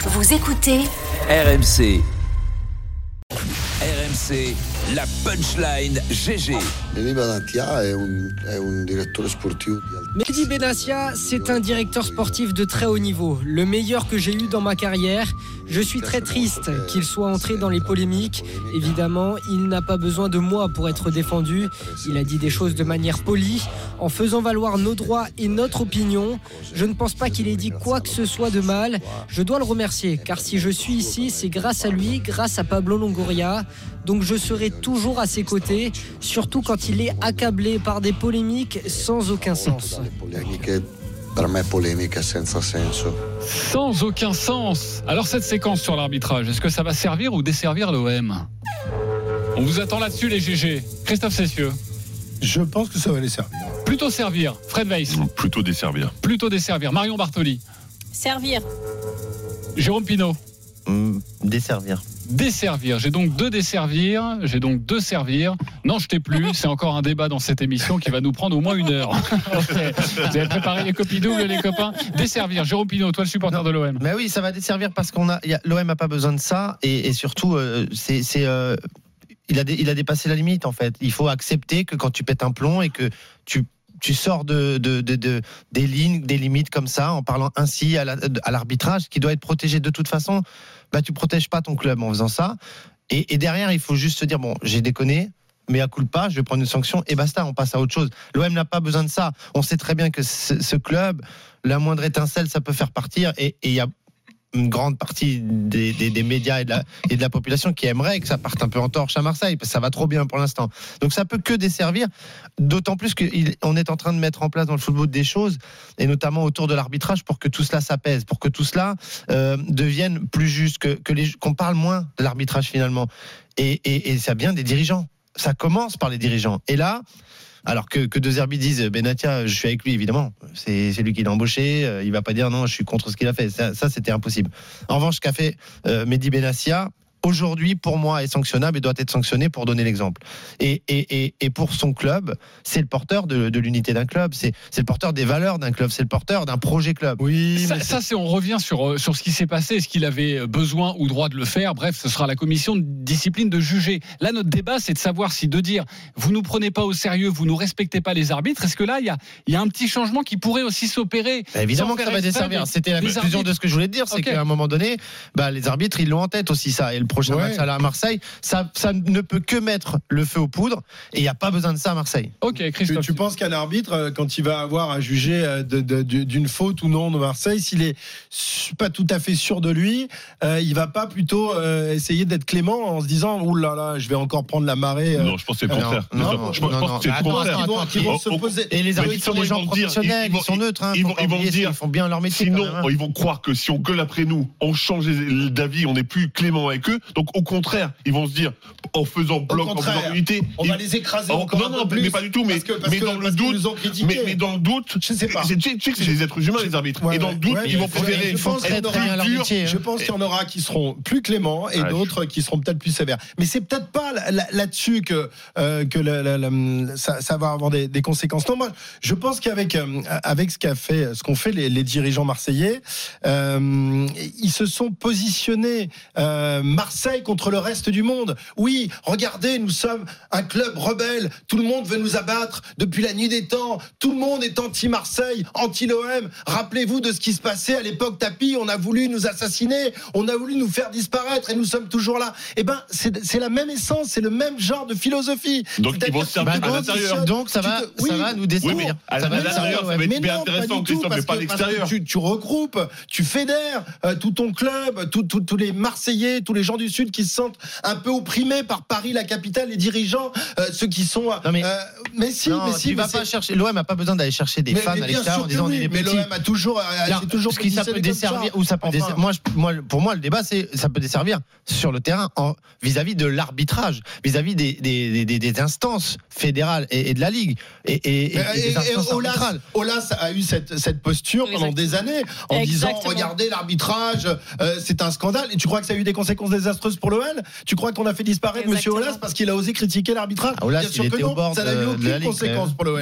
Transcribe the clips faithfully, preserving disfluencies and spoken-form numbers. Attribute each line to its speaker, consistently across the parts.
Speaker 1: Vous écoutez
Speaker 2: R M C. R M C, la punchline G G.
Speaker 3: Mehdi Benassia è un, è un direttore sportivo.
Speaker 4: Mehdi Benassia, c'est un directeur sportif de très haut niveau, le meilleur que j'ai eu dans ma carrière. Je suis très triste qu'il soit entré dans les polémiques. Évidemment, il n'a pas besoin de moi pour être défendu. Il a dit des choses de manière polie, en faisant valoir nos droits et notre opinion. Je ne pense pas qu'il ait dit quoi que ce soit de mal. Je dois le remercier, car si je suis ici, c'est grâce à lui, grâce à Pablo Longoria. Donc je serai toujours à ses côtés, surtout quand il est accablé par des polémiques sans aucun sens.
Speaker 3: Per me polemica senza senso.
Speaker 5: Sans aucun sens. Alors cette séquence sur l'arbitrage, est-ce que ça va servir ou desservir l'O M ? On vous attend là-dessus les G G. Christophe Cessieux.
Speaker 6: Je pense que ça va les servir.
Speaker 5: Plutôt servir. Fred Weiss.
Speaker 7: Plutôt desservir.
Speaker 5: Plutôt desservir. Marion Bartoli.
Speaker 8: Servir.
Speaker 5: Jérôme Pinault.
Speaker 9: Mmh, desservir.
Speaker 5: Desservir. J'ai donc deux desservir. J'ai donc deux servir. N'en jetez plus. C'est encore un débat dans cette émission qui va nous prendre au moins une heure. Okay. Vous avez préparé les copies doubles, les copains. Desservir. Jérôme Pinault, toi le supporter
Speaker 9: non,
Speaker 5: de l'O M.
Speaker 9: Mais oui, ça va desservir parce qu'on a, y a l'O M n'a pas besoin de ça et, et surtout, euh, c'est, c'est euh, il a, dé, il a dépassé la limite en fait. Il faut accepter que quand tu pètes un plomb et que tu tu sors de, de, de, de, des lignes, des limites comme ça, en parlant ainsi à, la, à l'arbitrage, qui doit être protégé de toute façon, bah, tu ne protèges pas ton club en faisant ça. Et, et derrière, il faut juste se dire, bon, j'ai déconné, mais à culpa, je vais prendre une sanction, et basta, on passe à autre chose. L'O M n'a pas besoin de ça. On sait très bien que ce, ce club, la moindre étincelle, ça peut faire partir, et il y a une grande partie des, des, des médias et de, la, et de la population qui aimerait que ça parte un peu en torche à Marseille, parce que ça va trop bien pour l'instant. Donc ça peut que desservir, d'autant plus qu'on est en train de mettre en place dans le football des choses, et notamment autour de l'arbitrage, pour que tout cela s'apaise, pour que tout cela euh, devienne plus juste, que, que les, qu'on parle moins de l'arbitrage finalement. Et, et, et ça vient des dirigeants. Ça commence par les dirigeants. Et là, alors que, que De Zerbi dise Benassia, je suis avec lui évidemment, c'est, c'est lui qui l'a embauché, euh, il va pas dire non, je suis contre ce qu'il a fait, ça, ça c'était impossible. En revanche, ce qu'a fait euh, Mehdi Benassia, aujourd'hui pour moi est sanctionnable et doit être sanctionné pour donner l'exemple. Et, et, et, et pour son club, c'est le porteur de, de l'unité d'un club, c'est, c'est le porteur des valeurs d'un club, c'est le porteur d'un projet club.
Speaker 5: Oui, ça, c'est... ça c'est on revient sur, sur ce qui s'est passé, est-ce qu'il avait besoin ou droit de le faire, bref, ce sera la commission de discipline de juger. Là, notre débat, c'est de savoir si de dire vous nous prenez pas au sérieux, vous nous respectez pas les arbitres, est-ce que là, il y a, y a un petit changement qui pourrait aussi s'opérer?
Speaker 9: Bah, évidemment que ça va desservir. C'était la conclusion de ce que je voulais te dire, c'est okay. Qu'à un moment donné, bah, les arbitres, ils l'ont en tête aussi ça, et le prochain ouais. match à Marseille, ça, ça ne peut que mettre le feu aux poudres et il n'y a pas besoin de ça à Marseille.
Speaker 6: Ok, Christophe. Tu, tu penses qu'un arbitre, quand il va avoir à juger de, de, de, d'une faute ou non de Marseille, s'il est pas tout à fait sûr de lui, euh, il va pas plutôt euh, essayer d'être clément en se disant ouh là là, je vais encore prendre la marée. Euh,
Speaker 7: non, je pense que c'est le contraire.
Speaker 6: Non,
Speaker 7: non,
Speaker 6: non,
Speaker 7: je
Speaker 6: non,
Speaker 7: pense
Speaker 6: non,
Speaker 7: que c'est le contraire.
Speaker 6: Ils vont, ils vont se poser.
Speaker 9: Et les arbitres sont des gens professionnels, ils sont neutres.
Speaker 7: Ils vont dire,
Speaker 9: ils font bien leur métier.
Speaker 7: Sinon, ils vont croire que si on gueule après nous, on change d'avis, on n'est plus clément avec eux. Donc au contraire, ils vont se dire en faisant bloc, en faisant unité,
Speaker 6: on va les écraser
Speaker 7: en,
Speaker 6: encore
Speaker 7: non,
Speaker 6: un
Speaker 7: non,
Speaker 6: peu plus.
Speaker 7: Mais pas du tout. Mais,
Speaker 6: parce que, parce
Speaker 7: mais
Speaker 6: que,
Speaker 7: dans le doute, mais, mais dans le doute,
Speaker 6: je sais pas.
Speaker 7: Tu sais que c'est des êtres humains les arbitres.
Speaker 6: Ouais,
Speaker 7: et dans le doute,
Speaker 6: ouais,
Speaker 7: ils vont préférer
Speaker 6: être plus durs. Je pense qu'il y en aura qui seront plus cléments et d'autres qui seront peut-être plus sévères. Mais c'est peut-être pas là-dessus que euh, que la, la, la, ça, ça va avoir des, des conséquences. Non, moi, je pense qu'avec euh, avec ce qu'a fait, ce qu'ont fait les, les dirigeants marseillais, euh, ils se sont positionnés euh, Marseille contre le reste du monde. Oui, regardez, nous sommes un club rebelle, tout le monde veut nous abattre depuis la nuit des temps, tout le monde est anti-Marseille, anti-l'O M. Rappelez-vous de ce qui se passait à l'époque Tapi, on a voulu nous assassiner, on a voulu nous faire disparaître et nous sommes toujours là. Eh ben, c'est, c'est la même essence, c'est le même genre de philosophie.
Speaker 7: Donc ils vont se servir
Speaker 9: à l'intérieur. Donc ça va, te... oui, ça va nous desservir.
Speaker 7: Oui, à l'intérieur, ça va être hyper intéressant, Christophe, mais pas à l'extérieur.
Speaker 6: Tu, tu regroupes, tu fédères euh, tout ton club, tous tout, tout les Marseillais, tous les gens du Sud qui se sentent un peu opprimés par Paris, la capitale, les dirigeants, euh, ceux qui sont.
Speaker 9: Non mais,
Speaker 6: euh, mais si,
Speaker 9: non,
Speaker 6: mais si,
Speaker 9: tu
Speaker 6: mais
Speaker 9: vas pas chercher. L'O M n'a pas besoin d'aller chercher des
Speaker 6: mais,
Speaker 9: fans
Speaker 6: mais
Speaker 9: à l'extérieur en disant
Speaker 6: oui,
Speaker 9: on est les
Speaker 6: mais
Speaker 9: petits.
Speaker 6: l'O M a toujours, a, a toujours.
Speaker 9: Ce qui ça peut desservir ou ça peut. Enfin. Desservir, moi, je, moi, pour moi, le débat, c'est ça peut desservir sur le terrain en, vis-à-vis de l'arbitrage, vis-à-vis des, des, des, des instances fédérales et, et de la ligue et, et, et, et des instances
Speaker 6: et
Speaker 9: arbitrales.
Speaker 6: Olas a eu cette, cette posture pendant Exactement. des années en Exactement. disant regardez l'arbitrage, euh, c'est un scandale. Et tu crois que ça a eu des conséquences désastreuses pour l'O L? Tu crois qu'on a fait disparaître Monsieur Olas parce qu'il a osé critiquer l'arbitrage?
Speaker 9: Ah, Olas,
Speaker 6: Bien sûr
Speaker 9: il
Speaker 6: que
Speaker 9: était
Speaker 6: non,
Speaker 9: au bord
Speaker 6: ça n'a eu aucune conséquence pour l'O L.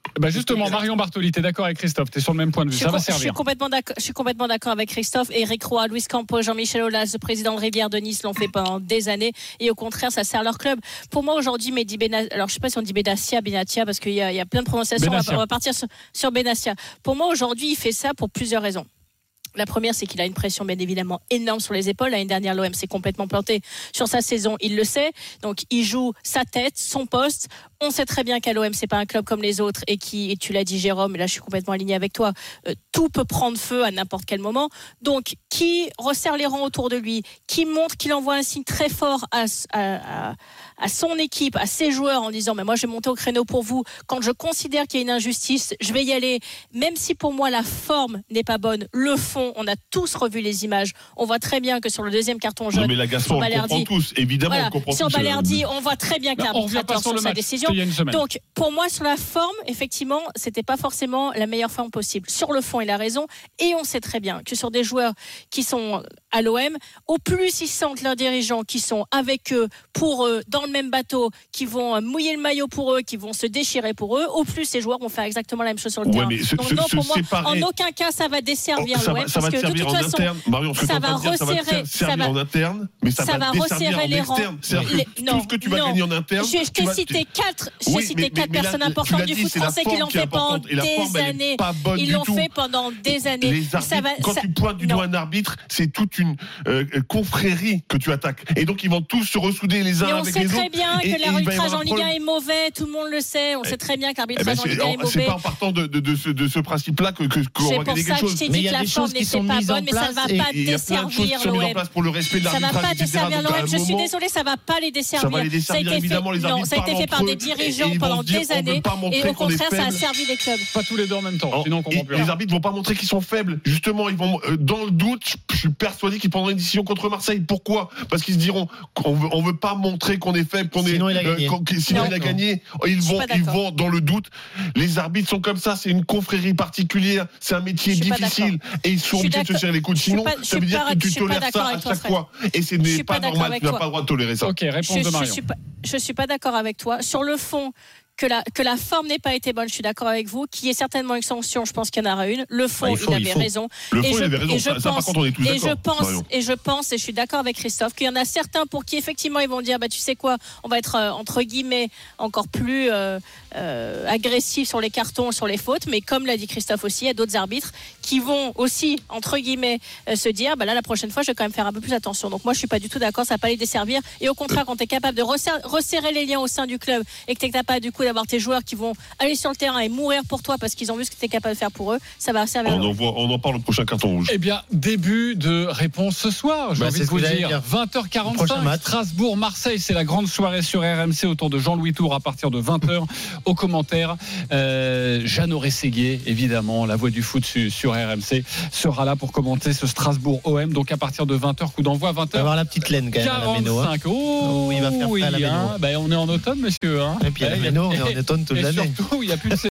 Speaker 5: Bah justement, Marion Bartoli, t'es d'accord avec Christophe, t'es sur le même point de vue,
Speaker 1: Je
Speaker 5: ça va
Speaker 1: com-
Speaker 5: servir.
Speaker 1: Je suis complètement d'accord, je suis complètement d'accord avec Christophe. Eric Roy, Luis Campos, Jean-Michel Aulas, le président de Rivière de Nice l'ont fait pendant des années et au contraire, ça sert leur club. Pour moi, aujourd'hui, Mehdi Benassia, alors je sais pas si on dit Benassia, Benatia, parce qu'il y a, il y a plein de prononciations, on va, on va partir sur, sur Benassia. Pour moi, aujourd'hui, il fait ça pour plusieurs raisons. La première, c'est qu'il a une pression bien évidemment énorme sur les épaules. L'année dernière, l'O M s'est complètement planté sur sa saison, il le sait. Donc, il joue sa tête, son poste. On sait très bien qu'à l'O M, c'est pas un club comme les autres et qui, et tu l'as dit Jérôme, et là je suis complètement aligné avec toi, euh, tout peut prendre feu à n'importe quel moment. Donc, qui resserre les rangs autour de lui, qui montre qu'il envoie un signe très fort à, à, à, à son équipe, à ses joueurs en disant mais moi je vais monter au créneau pour vous. Quand je considère qu'il y a une injustice, je vais y aller. Même si pour moi la forme n'est pas bonne, le fond, on a tous revu les images. On voit très bien que sur le deuxième carton jaune,
Speaker 7: non mais la Gaston, on le comprend tous, évidemment
Speaker 1: voilà,
Speaker 7: on comprend
Speaker 1: sur
Speaker 7: tous.
Speaker 1: Balerdi, on voit très bien que l'arbitre a tort sur sa décision. Donc, pour moi, sur la forme, effectivement, c'était pas forcément la meilleure forme possible. Sur le fond, il a raison. Et on sait très bien que sur des joueurs qui sont à l'O M, au plus ils sentent leurs dirigeants qui sont avec eux, pour eux, dans le même bateau, qui vont mouiller le maillot pour eux, qui vont se déchirer pour eux, au plus ces joueurs vont faire exactement la même chose sur le
Speaker 7: ouais,
Speaker 1: terrain.
Speaker 7: Ce,
Speaker 1: Donc,
Speaker 7: ce,
Speaker 1: non, pour moi,
Speaker 7: séparer...
Speaker 1: en aucun cas, ça va desservir
Speaker 7: oh,
Speaker 1: l'O M.
Speaker 7: Ça va, ça
Speaker 1: parce
Speaker 7: va
Speaker 1: que de
Speaker 7: servir
Speaker 1: toute
Speaker 7: en
Speaker 1: façon,
Speaker 7: interne. Marion, ce
Speaker 1: ça,
Speaker 7: que
Speaker 1: va
Speaker 7: dire, ça va
Speaker 1: resserrer,
Speaker 7: servir
Speaker 1: ça va,
Speaker 7: en interne, mais ça,
Speaker 1: ça
Speaker 7: va,
Speaker 1: va resserrer les rangs.
Speaker 7: Les, tout ce que tu vas
Speaker 1: non.
Speaker 7: gagner en interne.
Speaker 1: Je t'ai cité quatre, j'ai
Speaker 7: oui,
Speaker 1: cité
Speaker 7: mais,
Speaker 1: quatre
Speaker 7: mais,
Speaker 1: personnes
Speaker 7: là,
Speaker 1: importantes du foot français qui l'ont fait pendant des années. Ils l'ont fait pendant des années.
Speaker 7: Quand tu pointes du doigt un arbitre, c'est toute une confrérie que tu attaques. Et donc ils vont tous se ressouder les uns avec les autres.
Speaker 1: On sait très bien que l'arbitrage en Ligue un est mauvais, tout le monde le sait. On sait très bien que l'arbitrage en Ligue un est mauvais.
Speaker 7: C'est pas en partant de, de, de, ce, de ce principe-là que, que, qu'on va gagner quelque chose.
Speaker 1: C'est pour ça que je t'ai dit que la forme n'était pas bonne, mais ça ne va pas desservir l'O M.
Speaker 7: Pour le respect de
Speaker 1: ça ne va pas desservir l'O M. Je suis désolé, ça ne va pas les desservir.
Speaker 7: Ça va les desservir, évidemment, les arbitres.
Speaker 1: Non, ça a été fait par des dirigeants pendant des années. Et au contraire, ça a servi les clubs.
Speaker 5: Pas tous les deux en même temps, sinon on comprend plus.
Speaker 7: Les arbitres vont pas montrer qu'ils sont faibles. Justement, ils vont, dans le doute, je suis persuadé qu'ils prendront une décision contre Marseille. Pourquoi ? Parce qu'ils se diront qu'on veut, on veut pas montrer qu'on est faible, qu'on est.
Speaker 9: Sinon, il a gagné.
Speaker 7: Euh, sinon, il a gagné. Ils vont, ils vont dans le doute. Les arbitres sont comme ça. C'est une confrérie particulière. C'est un métier difficile. Et ils sont obligés de se serrer les coudes. Sinon, ça veut dire que tu tolères ça à chaque fois. Et ce n'est pas normal. Tu n'as pas le droit de tolérer ça.
Speaker 5: Ok, réponse de Marion.
Speaker 1: Je suis pas d'accord avec toi. Sur le fond, que la, que la forme n'ait pas été bonne, je suis d'accord avec vous. Qu'il y ait certainement une sanction, je pense qu'il y en aura une. Le fond, ah, il, faut, il avait il raison.
Speaker 7: Le fond,
Speaker 1: et
Speaker 7: il
Speaker 1: je,
Speaker 7: avait raison.
Speaker 1: Et
Speaker 7: ça,
Speaker 1: je
Speaker 7: ça,
Speaker 1: pense,
Speaker 7: par contre, on est tous
Speaker 1: et
Speaker 7: d'accord.
Speaker 1: je pense,
Speaker 7: Marion.
Speaker 1: et je pense, et je suis d'accord avec Christophe, qu'il y en a certains pour qui, effectivement, ils vont dire, bah, tu sais quoi, on va être, euh, entre guillemets, encore plus euh, euh, agressif sur les cartons, sur les fautes. Mais comme l'a dit Christophe aussi, il y a d'autres arbitres qui vont aussi, entre guillemets, euh, se dire, bah là, la prochaine fois, je vais quand même faire un peu plus attention. Donc, moi, je suis pas du tout d'accord, ça va pas les desservir. Et au contraire, quand tu es capable de resserrer, resserrer les liens au sein du club et que tu es capable, du coup, d'avoir tes joueurs qui vont aller sur le terrain et mourir pour toi parce qu'ils ont vu ce que tu es capable de faire pour eux, ça va servir.
Speaker 7: On en, voit, on en parle au prochain carton rouge.
Speaker 5: Eh bien, début de réponse ce soir. J'ai bah, envie de vous dire, dire. vingt heures quarante-cinq, Strasbourg-Marseille, c'est la grande soirée sur R M C autour de Jean-Louis Tour à partir de vingt heures. Aux commentaires, euh, Jeannot Rességuier, évidemment, la voix du foot su, sur R M C, sera là pour commenter ce Strasbourg-O M. Donc à partir de vingt heures, coup d'envoi, vingt heures.
Speaker 9: Il va avoir la petite laine quand même à la Méno. Hein.
Speaker 5: Oh,
Speaker 9: oh, il va faire
Speaker 5: oui,
Speaker 9: à la Méno.
Speaker 5: Hein, bah, on est en automne, monsieur. Hein.
Speaker 9: Et puis à la Méno, on est en automne toute l'année.
Speaker 5: Surtout, il n'y a plus de